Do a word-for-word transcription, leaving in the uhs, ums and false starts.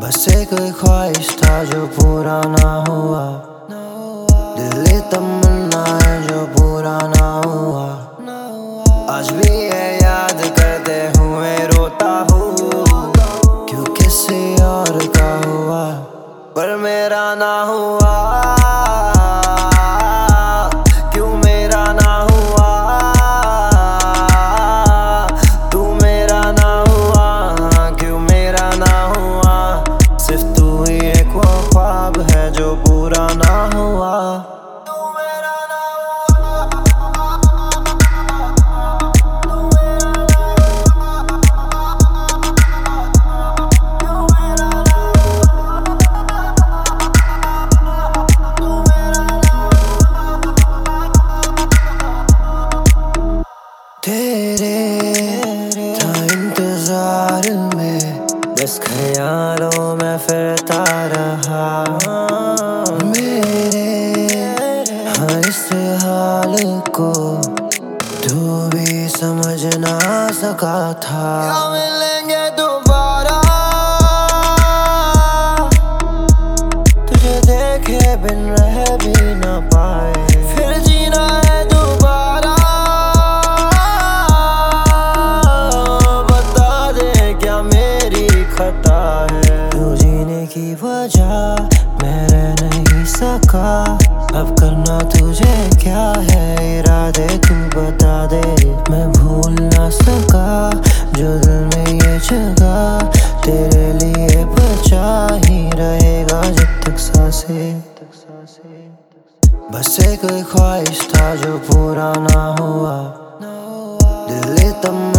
बस एक ख्वाहिश था जो पूरा ना हुआ, दिली तमन्ना है जो पूरा ना हुआ। आज भी ये याद करते हुए रोता हूँ, क्यों किसी और का हुआ पर मेरा ना हुआ। क्यों मेरा ना हुआ, तू मेरा ना हुआ, क्यों मेरा ना हुआ। सिर्फ तू ही एक वो ख्वाब है जो पूरा ना हुआ। तेरे था इंतजार में, बस ख्यालों में फिरता रहा। मेरे हर इस हाल को तू भी समझ ना सका था। क्या मिलेंगे दोबारा, तुझे देखे बिन रह भी ना पाए। फिर जीना है दोबारा, खता है तू जीने की वजह मैं रह नहीं सका। अब करना तुझे क्या है, इरादे तू बता दे। मैं भूल ना सका जो दिल में ये जगह, तेरे लिए बचा ही रहेगा जब तक सांसें। बस एक ख्वाहिश था जो पूरा ना हुआ, दिल तम